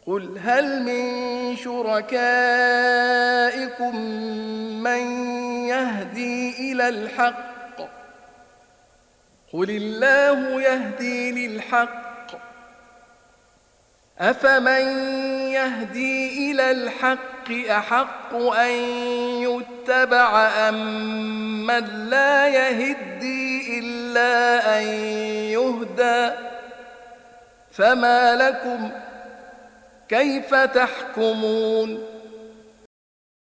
قل هل من شركائكم من يهدي إلى الحق قل الله يهدي للحق أفمن يهدي إلى الحق أحق أن يتبع أم من لا يهدي إلا أن يهدى فما لكم كيف تحكمون